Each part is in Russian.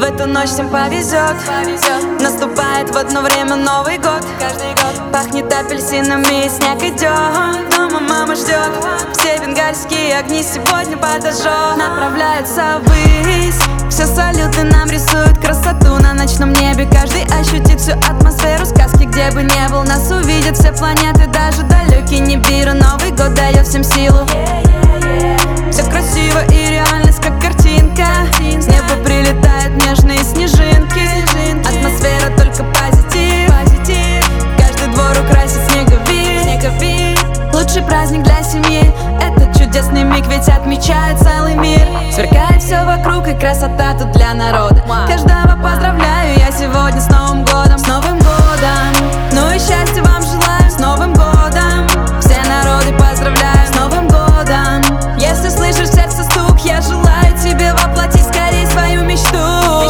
эту ночь всем повезет. Наступает в одно время Новый год. Пахнет апельсинами и снег идет. Дома мама ждет. Все бенгальские огни сегодня подожжет. Направляются ввысь. Все салюты нам рисуют красоту на ночном небе. Каждый ощутит всю атмосферу сказки. Где бы не был, нас увидят все планеты, даже далекий Нибиру. Новый год дает всем силу. Все красиво и реальность как картинка. С неба прилетают нежные снежинки. Атмосфера только позитив. Каждый двор украсит снеговик. Лучший праздник для семьи. Это чудесный миг, ведь отмечает целый мир. Сверкает все вокруг и красота тут для народа. Каждого поздравляю я сегодня с Новым годом. С Новым годом. Ну и счастья вам желаю. С Новым годом. Все народы поздравляю. С Новым годом. Если слышишь сердце стук, я желаю тебе воплотить скорее свою мечту.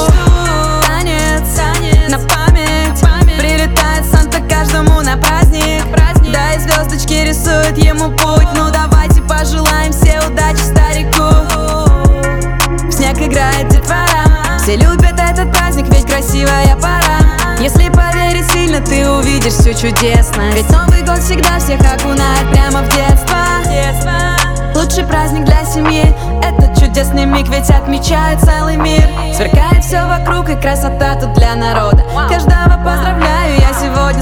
Танец на память. Прилетает Санта каждому на праздник. Да и звездочки рисуют ему путь. Ну давайте пожелаем все удачи старику. В снег играет детвора. Все любят этот праздник, ведь красивая пора. Если поверить сильно, ты увидишь все чудесно. Ведь Новый год всегда всех окунает прямо в детство. Лучший праздник для семьи. Это чудесный миг, ведь отмечает целый мир. Сверкает все вокруг и красота тут для народа. Каждого поздравляю я сегодня